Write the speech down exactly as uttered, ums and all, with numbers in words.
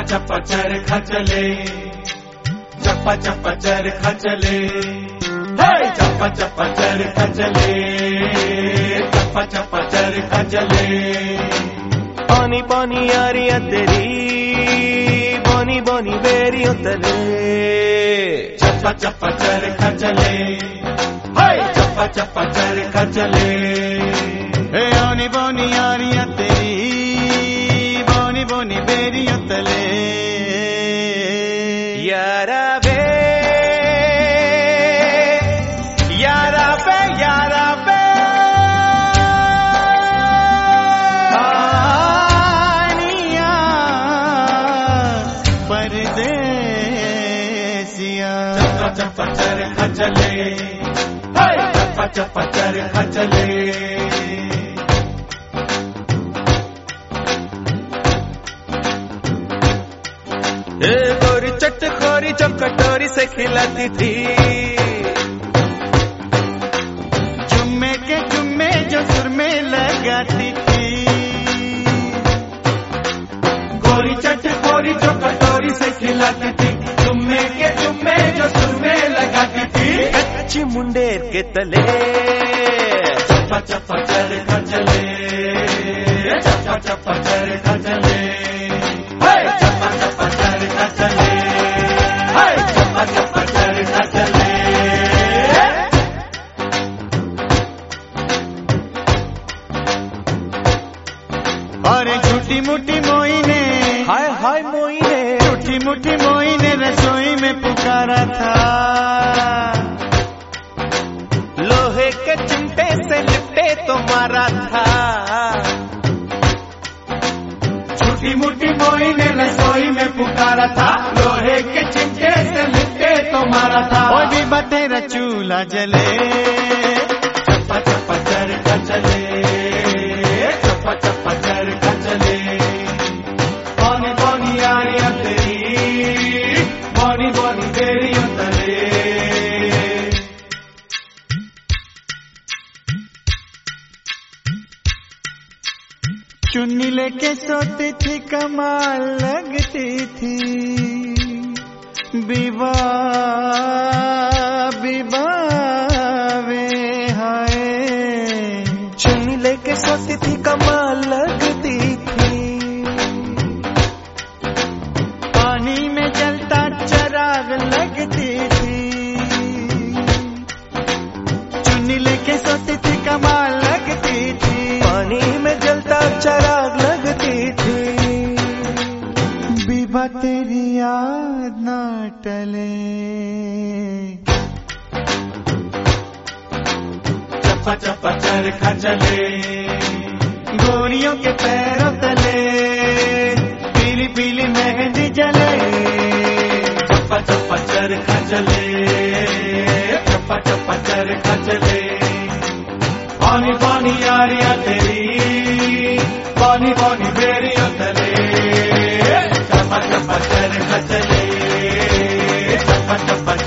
चप्पा चरखा चले, चप्पा चप्पा चरखा चले, चप्पा चप्पा चरखा चले, चप्पा चप्पा चरखा चले। पानी पानी यारियां तेरी, बोनी बोनी बेरियों तले, चप्पा चप्पा चरखा चले, चप्पा चप्पा चरखा चले। बोनी बोनी यारियां तेरी, बोनी बोनी बेरियों तले। यारा बे यारा बे यारा बे आनिया परदेसिया। चप्पा चप्पा चरखा चले, चप्पा चप्पा चरखा चले। गोरी चटखोरी जो कटोरी से खिलाती थी, जुम्मे के जुम्मे जो सुर में लगाती थी। गोरी चटखोरी जो कटोरी से खिलाती थी, जुम्मे के जुम्मे जो सुर में लगाती थी। कच्ची मुंडेर के तले, चप्पा चप्पा चरखा चले, चप्पा चप्पा चरखा चले, चप्पा चप्पा चरखा चले, चप्पा चप्पा चरखा चले। और झूठी मुठी मोई ने, हाय हाय मोई ने, झूठी मुठी मोई ने रसोई में पुकारा था। लोहे के चिमटे से लिपटे तो मारा था। झूठी मुठी मोई ने रसोई में पुकारा था, लोहे के चिमटे से लिपटे तो मारा था। और भी बतेरा चूल्हा जले, चप्पा चप्पा चरखा चले, चप्पा चप्पा चरखा चले। बोनी बोनी यारियां तेरी, बोनी बोनी बेरियों तले। चुन्नी लेके सोती थी, कमाल लगती थी। विवाह विवाह वे हाय, चुन्नी लेके सोती थी, कमाल लगती थी। पानी में जलता चराग लगती थी। चुन्नी लेके सोती थी, कमाल लगती थी। पानी में जलता चराग लगती थी। विवाह तेरी याद न टले, चप्पा चप्पा चरखा चले, गोरियों के पैरों तले पीली पीली मेहंदी जले। चप्पा चप्पा चरखा चले, चप्पा चप्पा चरखा चले। बोनी बोनी यारियां तेरी, बोनी बोनी बेरियों तले। चप्पा चप्पा चरखा चले, चप्पा चप्पा